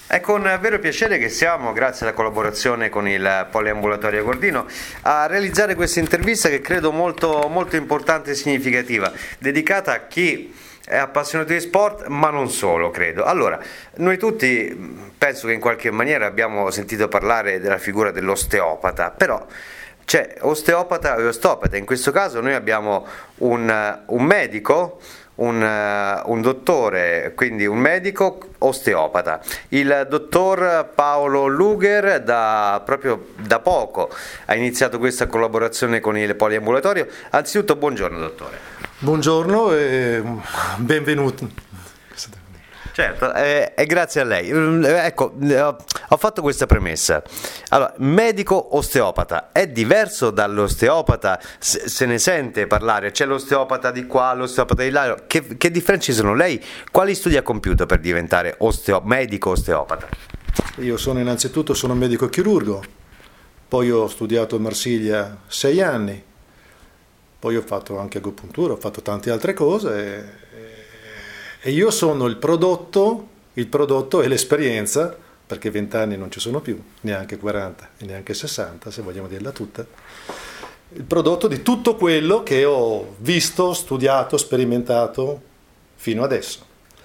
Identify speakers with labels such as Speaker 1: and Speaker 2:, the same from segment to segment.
Speaker 1: È con vero piacere che siamo, grazie alla collaborazione con il Poliambulatorio Cordino, a realizzare questa intervista che credo molto, molto importante e significativa, dedicata a chi è appassionato di sport, ma non solo, credo. Allora, noi tutti penso che in qualche maniera abbiamo sentito parlare della figura dell'osteopata, però c'è osteopata e osteopata. In questo caso noi abbiamo un medico, un dottore, quindi un medico osteopata, il dottor Paolo Luger. Proprio da poco ha iniziato questa collaborazione con il Poliambulatorio. Anzitutto buongiorno dottore.
Speaker 2: Buongiorno e benvenuto.
Speaker 1: Certo, e grazie a lei. Ecco, ho fatto questa premessa. Allora, medico osteopata è diverso dall'osteopata? Se ne sente parlare? C'è l'osteopata di qua, l'osteopata di là. Che differenze sono? Lei quali studi ha compiuto per diventare medico osteopata?
Speaker 2: Io innanzitutto sono medico chirurgo, poi ho studiato a Marsiglia 6 anni, poi ho fatto anche agopuntura, ho fatto tante altre cose. E io sono il prodotto e l'esperienza, perché 20 anni non ci sono più, neanche 40 e neanche 60, se vogliamo dirla tutta, il prodotto di tutto quello che ho visto, studiato, sperimentato fino adesso.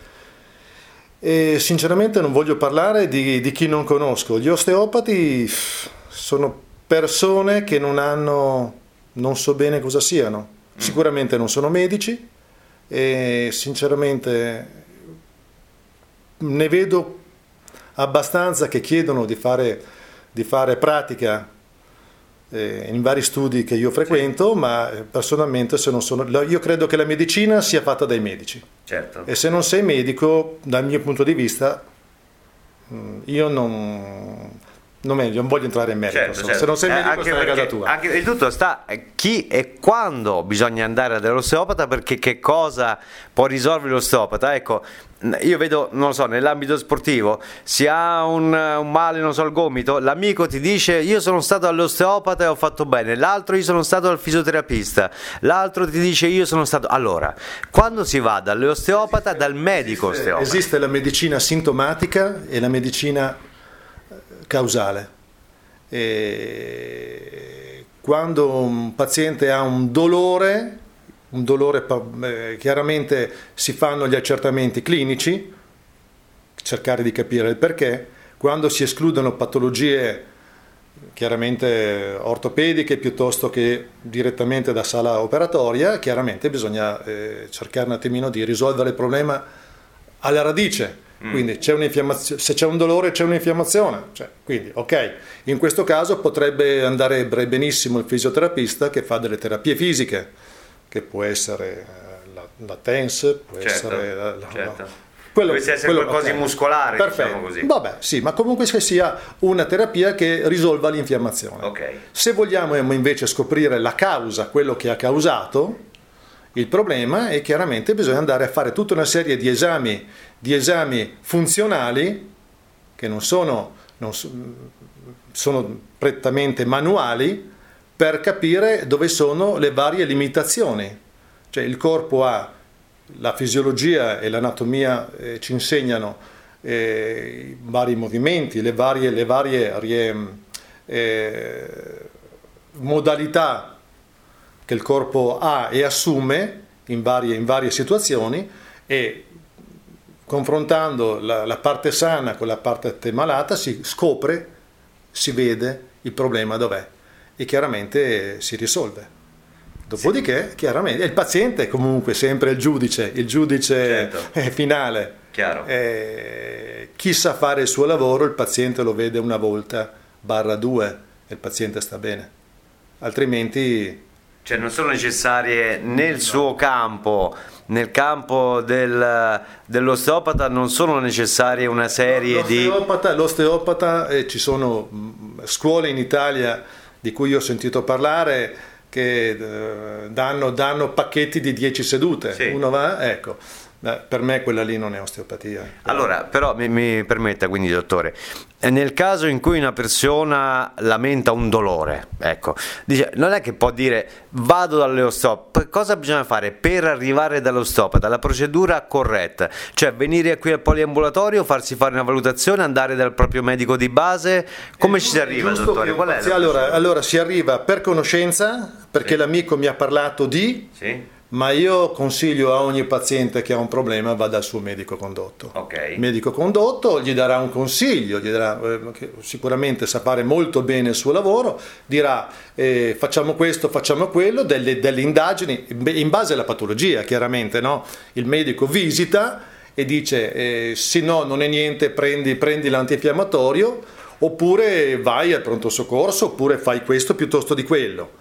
Speaker 2: E sinceramente non voglio parlare di chi non conosco. Gli osteopati sono persone che non so bene cosa siano, sicuramente non sono medici, e sinceramente ne vedo abbastanza che chiedono di fare pratica in vari studi che io frequento, sì. Ma personalmente io credo che la medicina sia fatta dai medici.
Speaker 1: Certo.
Speaker 2: E se non sei medico, dal mio punto di vista, io non voglio entrare in merito.
Speaker 1: Certo.
Speaker 2: Se non sei medico, stai a casa tua.
Speaker 1: Anche il tutto sta chi e quando bisogna andare dall'osteopata, perché che cosa può risolvere l'osteopata. Ecco, io vedo, non lo so, nell'ambito sportivo, si ha un male, non so, al gomito, l'amico ti dice io sono stato all'osteopata e ho fatto bene, l'altro io sono stato al fisioterapista, l'altro ti dice io sono stato... Allora, quando si va dall'osteopata, dal medico osteopata?
Speaker 2: Esiste la medicina sintomatica e la medicina causale. E quando un paziente ha un dolore, chiaramente si fanno gli accertamenti clinici, cercare di capire il perché. Quando si escludono patologie chiaramente ortopediche piuttosto che direttamente da sala operatoria, chiaramente bisogna cercare un attimino di risolvere il problema alla radice. Quindi c'è un'infiammazione, se c'è un dolore c'è un'infiammazione, quindi ok, in questo caso potrebbe andare benissimo il fisioterapista che fa delle terapie fisiche, che può essere la TENS, può essere
Speaker 1: quello, deve essere qualcosa di muscolare,
Speaker 2: perfetto,
Speaker 1: diciamo così.
Speaker 2: Vabbè, sì, ma comunque che sia una terapia che risolva l'infiammazione.
Speaker 1: Okay.
Speaker 2: Se vogliamo invece scoprire la causa, quello che ha causato il problema, e chiaramente bisogna andare a fare tutta una serie di esami funzionali che sono prettamente manuali, per capire dove sono le varie limitazioni. Cioè il corpo ha, la fisiologia e l'anatomia ci insegnano i vari movimenti, le varie modalità che il corpo ha e assume in varie situazioni, e confrontando la parte sana con la parte malata si scopre, si vede il problema dov'è e chiaramente si risolve. Dopodiché, sì, chiaramente il paziente è comunque sempre il giudice certo, finale.
Speaker 1: Chiaro.
Speaker 2: Chi sa fare il suo lavoro, il paziente lo vede una volta /2 e il paziente sta bene, altrimenti...
Speaker 1: Cioè non sono necessarie nel suo campo, nel campo dell'osteopata non sono necessarie una serie
Speaker 2: l'osteopata, ci sono scuole in Italia di cui ho sentito parlare che danno pacchetti di 10 sedute, sì. Uno va, ecco, Per me quella lì non è osteopatia.
Speaker 1: Allora, però mi permetta quindi, dottore, nel caso in cui una persona lamenta un dolore, ecco, dice, non è che può dire vado dall'osteopata, cosa bisogna fare per arrivare dall'osteopata? La procedura corretta, cioè venire qui al poliambulatorio, farsi fare una valutazione, andare dal proprio medico di base, come ci si arriva, dottore? Qual è
Speaker 2: allora si arriva per conoscenza, perché l'amico mi ha parlato di...
Speaker 1: Sì.
Speaker 2: Ma io consiglio a ogni paziente che ha un problema vada dal suo medico condotto.
Speaker 1: Okay.
Speaker 2: Il medico condotto gli darà un consiglio, che sicuramente sa fare molto bene il suo lavoro, dirà facciamo questo, facciamo quello, delle indagini in base alla patologia, chiaramente, no? Il medico visita e dice sì, no, non è niente, prendi l'antinfiammatorio, oppure vai al pronto soccorso, oppure fai questo piuttosto di quello.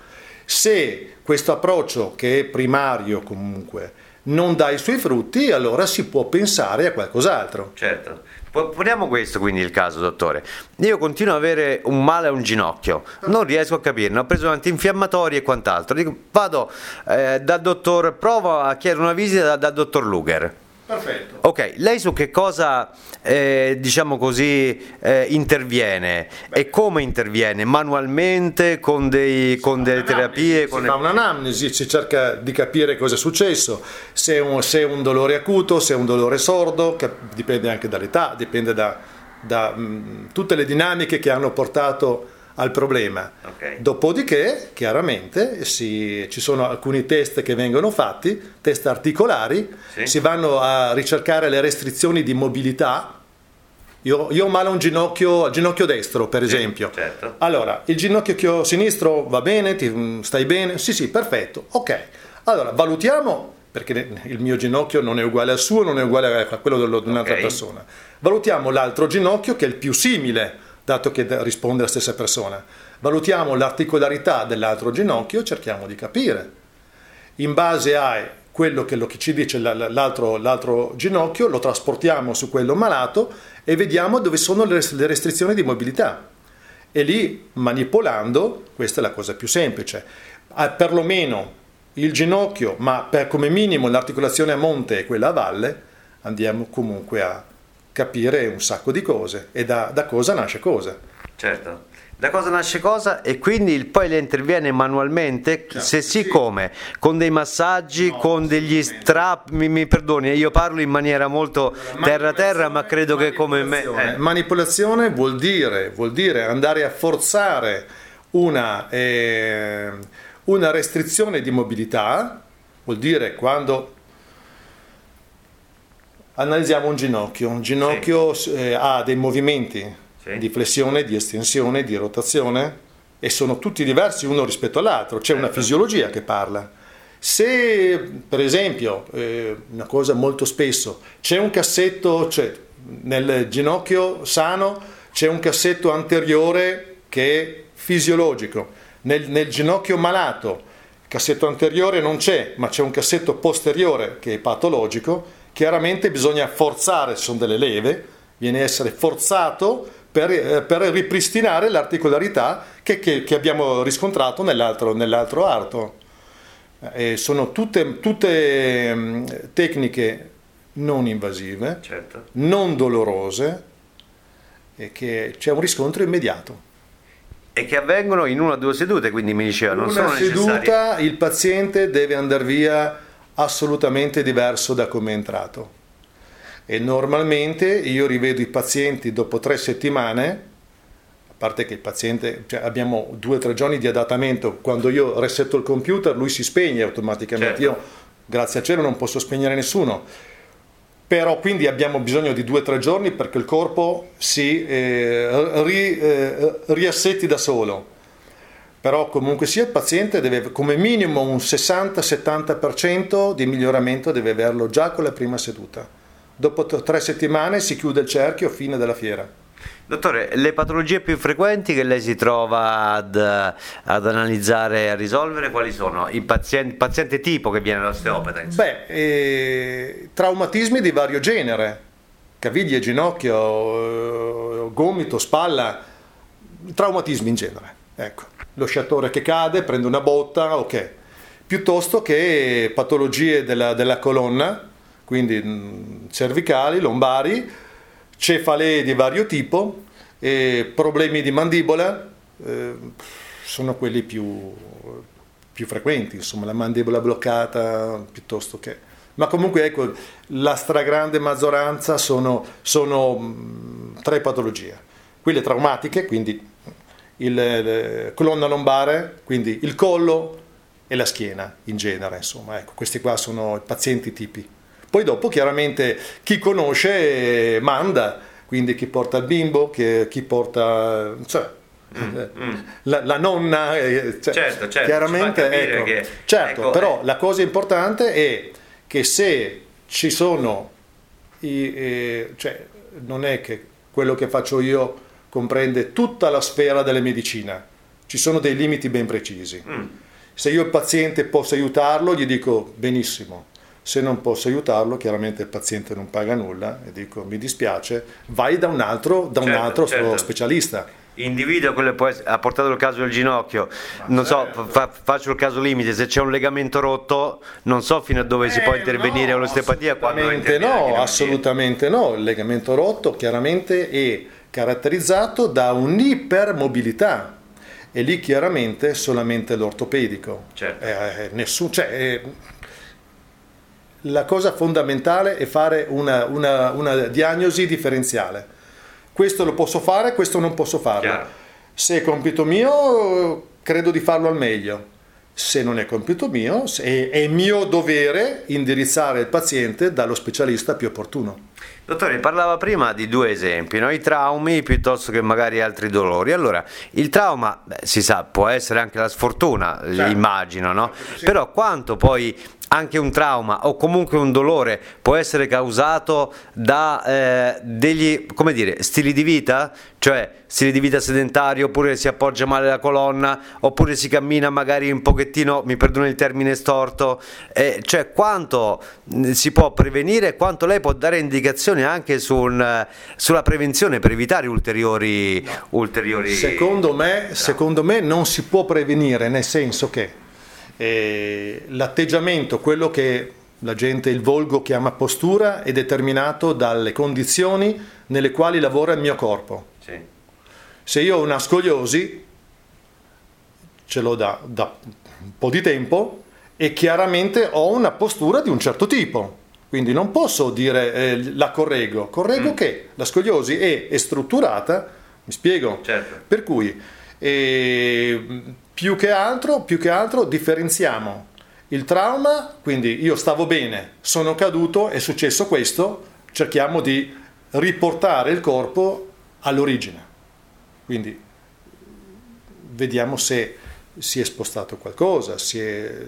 Speaker 2: Se questo approccio, che è primario comunque, non dà i suoi frutti, allora si può pensare a qualcos'altro.
Speaker 1: Certo. Poniamo questo quindi il caso, dottore. Io continuo ad avere un male a un ginocchio, non riesco a capirne, ho preso antinfiammatori e quant'altro. Dico, vado dal dottor, provo a chiedere una visita dal dottor Luger.
Speaker 2: Perfetto.
Speaker 1: Ok, lei su che cosa, diciamo così, interviene? E come interviene? Manualmente, con delle terapie?
Speaker 2: Si fa un'anamnesi, si cerca di capire cosa è successo, se è un dolore acuto, se è un dolore sordo, che dipende anche dall'età, dipende da tutte le dinamiche che hanno portato al problema.
Speaker 1: Okay.
Speaker 2: Dopodiché, chiaramente, ci sono alcuni test che vengono fatti, test articolari,
Speaker 1: sì.
Speaker 2: Si vanno a ricercare le restrizioni di mobilità. Io ho male a un ginocchio destro, per esempio.
Speaker 1: Certo.
Speaker 2: Allora, il ginocchio sinistro va bene? Stai bene? Sì, perfetto. Ok. Allora, valutiamo, perché il mio ginocchio non è uguale al suo, non è uguale a quello di un'altra persona. Valutiamo l'altro ginocchio, che è il più simile, dato che risponde alla stessa persona. Valutiamo l'articolarità dell'altro ginocchio, cerchiamo di capire. In base a quello che ci dice l'altro ginocchio, lo trasportiamo su quello malato e vediamo dove sono le restrizioni di mobilità. E lì, manipolando, questa è la cosa più semplice. Perlomeno il ginocchio, ma come minimo l'articolazione a monte e quella a valle, andiamo comunque a capire un sacco di cose, e da cosa nasce cosa.
Speaker 1: Certo, da cosa nasce cosa, e quindi poi le interviene manualmente, certo, se sì, come? Con dei massaggi, no, con degli strap, mi perdoni, io parlo in maniera molto terra, ma credo che come me...
Speaker 2: Manipolazione vuol dire andare a forzare una restrizione di mobilità, vuol dire quando... Analizziamo un ginocchio sì. Ha dei movimenti sì. Di flessione, di estensione, di rotazione, e sono tutti diversi uno rispetto all'altro, c'è una fisiologia che parla. Se per esempio, una cosa molto spesso, c'è un cassetto, nel ginocchio sano c'è un cassetto anteriore che è fisiologico, nel ginocchio malato il cassetto anteriore non c'è, ma c'è un cassetto posteriore che è patologico. Chiaramente bisogna forzare, sono delle leve, viene a essere forzato per ripristinare l'articolarità che abbiamo riscontrato nell'altro arto. Sono tutte tecniche non invasive, certo. Non dolorose, e che c'è un riscontro immediato.
Speaker 1: E che avvengono in 1 o 2 sedute, quindi mi diceva, non sono necessarie.
Speaker 2: Una seduta il paziente deve andare via assolutamente diverso da come è entrato, e normalmente io rivedo i pazienti dopo 3 settimane, a parte che il paziente, abbiamo 2 o 3 giorni di adattamento. Quando io resetto il computer lui si spegne automaticamente, certo. Io grazie a cielo non posso spegnere nessuno, però quindi abbiamo bisogno di 2 o 3 giorni perché il corpo si riassetti da solo. Però comunque sia il paziente deve come minimo un 60-70% di miglioramento deve averlo già con la prima seduta. Dopo 3 settimane si chiude il cerchio, fine della fiera.
Speaker 1: Dottore, le patologie più frequenti che lei si trova ad analizzare e a risolvere, quali sono? Il paziente tipo che viene all'osteopata?
Speaker 2: Traumatismi di vario genere, caviglie, ginocchio, gomito, spalla, traumatismi in genere, ecco. Lo sciatore che cade, prende una botta, ok. Piuttosto che patologie della colonna, quindi cervicali, lombari, cefalee di vario tipo, problemi di mandibola, sono quelli più frequenti, insomma, la mandibola bloccata piuttosto che... Ma comunque ecco, la stragrande maggioranza sono 3 patologie. Quelle traumatiche, quindi colonna lombare, quindi il collo e la schiena in genere, insomma, ecco, questi qua sono i pazienti tipi. Poi dopo chiaramente chi conosce manda, quindi chi porta il bimbo, chi porta... Cioè, la nonna,
Speaker 1: certo,
Speaker 2: chiaramente, ecco,
Speaker 1: che,
Speaker 2: certo,
Speaker 1: ecco,
Speaker 2: però la cosa importante è che se ci sono cioè non è che quello che faccio io comprende tutta la sfera della medicina, ci sono dei limiti ben precisi. Se io il paziente posso aiutarlo, gli dico benissimo. Se non posso aiutarlo, chiaramente il paziente non paga nulla e dico mi dispiace, vai da un altro
Speaker 1: certo.
Speaker 2: specialista.
Speaker 1: Individua quello che può essere, ha portato il caso del ginocchio, non so, faccio il caso limite, se c'è un legamento rotto non so fino a dove si può intervenire con l'osteopatia.
Speaker 2: Assolutamente no, il legamento rotto chiaramente è caratterizzato da un'ipermobilità e lì chiaramente solamente l'ortopedico.
Speaker 1: Certo.
Speaker 2: La cosa fondamentale è fare una diagnosi differenziale. Questo lo posso fare, questo non posso farlo.
Speaker 1: Chiaro.
Speaker 2: Se è compito mio, credo di farlo al meglio. Se non è compito mio, è mio dovere indirizzare il paziente dallo specialista più opportuno.
Speaker 1: Dottore, parlava prima di 2 esempi, no? I traumi piuttosto che magari altri dolori. Allora, il trauma, si sa, può essere anche la sfortuna, certo, immagino, no? Sì. Però quanto poi anche un trauma o comunque un dolore può essere causato da degli, come dire, stili di vita, cioè stili di vita sedentario, oppure si appoggia male la colonna, oppure si cammina magari un pochettino, mi perdoni il termine storto, cioè quanto si può prevenire, quanto lei può dare indicazioni anche sulla prevenzione per evitare ulteriori...
Speaker 2: Secondo me non si può prevenire, nel senso che l'atteggiamento, quello che la gente, il volgo chiama postura, è determinato dalle condizioni nelle quali lavora il mio corpo.
Speaker 1: Sì.
Speaker 2: Se io ho una scoliosi, ce l'ho da un po' di tempo e chiaramente ho una postura di un certo tipo, quindi non posso dire la correggo che la scoliosi è strutturata, mi spiego?
Speaker 1: Certo.
Speaker 2: Per cui più che altro differenziamo il trauma, quindi io stavo bene, sono caduto, è successo questo, cerchiamo di riportare il corpo all'origine, quindi vediamo se si è spostato qualcosa, si è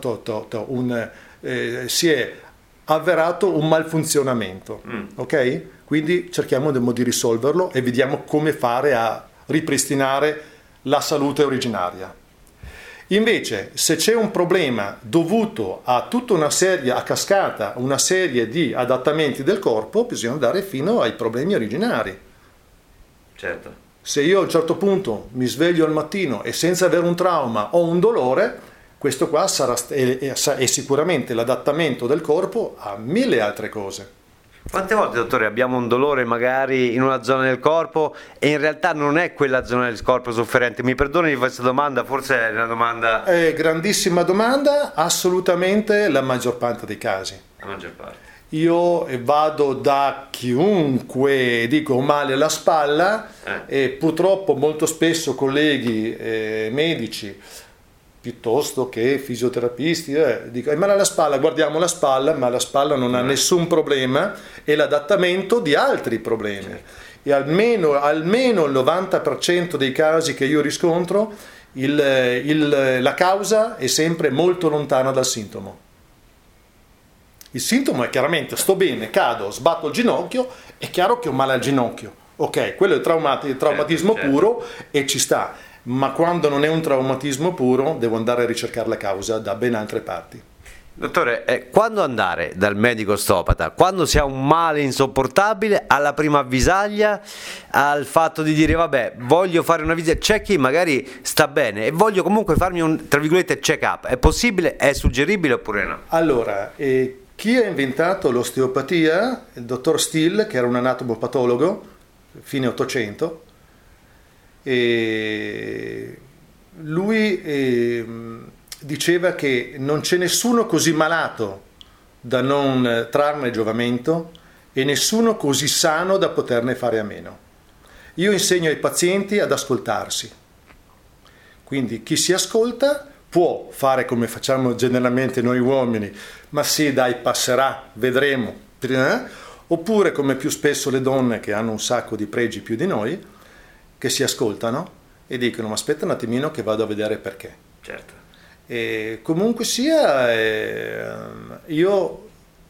Speaker 2: avverato un malfunzionamento, ok? Quindi cerchiamo di risolverlo e vediamo come fare a ripristinare la salute originaria. Invece, se c'è un problema dovuto a tutta una serie, a cascata, una serie di adattamenti del corpo, bisogna andare fino ai problemi originari.
Speaker 1: Certo.
Speaker 2: Se io a un certo punto mi sveglio al mattino e senza avere un trauma o un dolore, questo qua è sicuramente l'adattamento del corpo a 1000 altre cose.
Speaker 1: Quante volte, dottore, abbiamo un dolore magari in una zona del corpo e in realtà non è quella zona del corpo sofferente? Mi perdoni di questa domanda, forse è una domanda...
Speaker 2: grandissima domanda, assolutamente la maggior parte dei casi.
Speaker 1: La maggior parte.
Speaker 2: Io vado da chiunque, dico male alla spalla, e purtroppo molto spesso colleghi medici, piuttosto che fisioterapisti, dico male alla spalla, guardiamo la spalla, ma la spalla non ha nessun problema, è l'adattamento di altri problemi. Certo. E almeno il 90% dei casi che io riscontro, la causa è sempre molto lontana dal sintomo. Il sintomo è chiaramente sto bene, cado, sbatto il ginocchio, è chiaro che ho male al ginocchio. Ok, quello è il traumatismo puro e ci sta. Ma quando non è un traumatismo puro devo andare a ricercare la causa da ben altre parti.
Speaker 1: Dottore, quando andare dal medico osteopata? Quando si ha un male insopportabile, alla prima avvisaglia, al fatto di dire vabbè, voglio fare una visita, c'è chi magari sta bene e voglio comunque farmi un, tra virgolette, check up, è possibile, è suggeribile oppure no?
Speaker 2: Allora, Chi ha inventato l'osteopatia? Il dottor Still, che era un anatomopatologo, fine 800, e lui diceva che non c'è nessuno così malato da non trarne giovamento e nessuno così sano da poterne fare a meno. Io insegno ai pazienti ad ascoltarsi, quindi chi si ascolta può fare come facciamo generalmente noi uomini, ma sì dai, passerà, vedremo, oppure come più spesso le donne, che hanno un sacco di pregi più di noi, che si ascoltano e dicono: ma aspetta un attimino che vado a vedere perché.
Speaker 1: Certo.
Speaker 2: E comunque sia, io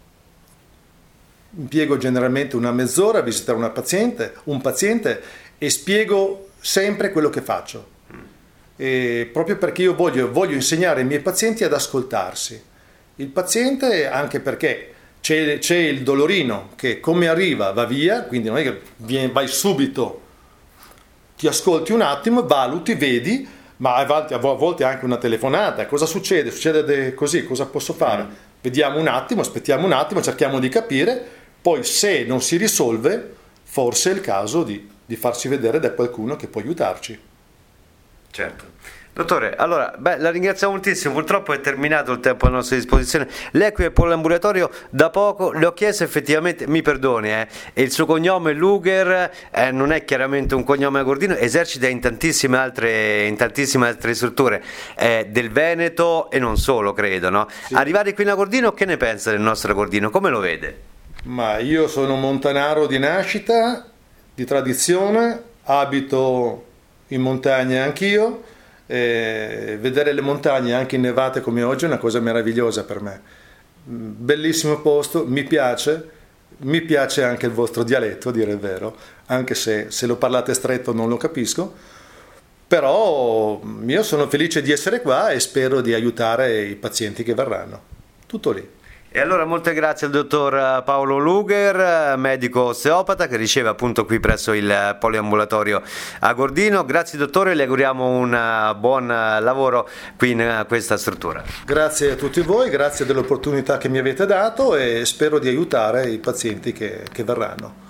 Speaker 2: impiego generalmente una mezz'ora a visitare un paziente e spiego sempre quello che faccio, proprio perché io voglio insegnare ai miei pazienti ad ascoltarsi. Il paziente, anche perché c'è il dolorino che come arriva va via, quindi non è che vai subito, ti ascolti un attimo, valuti, vedi, ma a volte anche una telefonata, cosa succede? Succede così, cosa posso fare? Vediamo un attimo, aspettiamo un attimo, cerchiamo di capire, poi se non si risolve forse è il caso di farsi vedere da qualcuno che può aiutarci.
Speaker 1: Certo. Dottore, allora, la ringraziamo moltissimo, purtroppo è terminato il tempo a nostra disposizione. Lei qui al poliambulatorio da poco, le ho chiesto effettivamente, mi perdoni, il suo cognome Luger non è chiaramente un cognome agordino, esercita in tantissime altre strutture del Veneto e non solo, credo, no? Sì. Arrivare qui in Agordino, che ne pensa del nostro Agordino? Come lo vede?
Speaker 2: Ma io sono montanaro di nascita, di tradizione, abito in montagna anch'io. Vedere le montagne anche innevate come oggi è una cosa meravigliosa per me. Bellissimo posto, mi piace anche il vostro dialetto, a dire il vero, anche se lo parlate stretto non lo capisco, però io sono felice di essere qua e spero di aiutare i pazienti che verranno. Tutto lì.
Speaker 1: E allora molte grazie al dottor Paolo Luger, medico osteopata, che riceve appunto qui presso il poliambulatorio Agordino. Grazie dottore, le auguriamo un buon lavoro qui in questa struttura.
Speaker 2: Grazie a tutti voi, grazie dell'opportunità che mi avete dato e spero di aiutare i pazienti che verranno.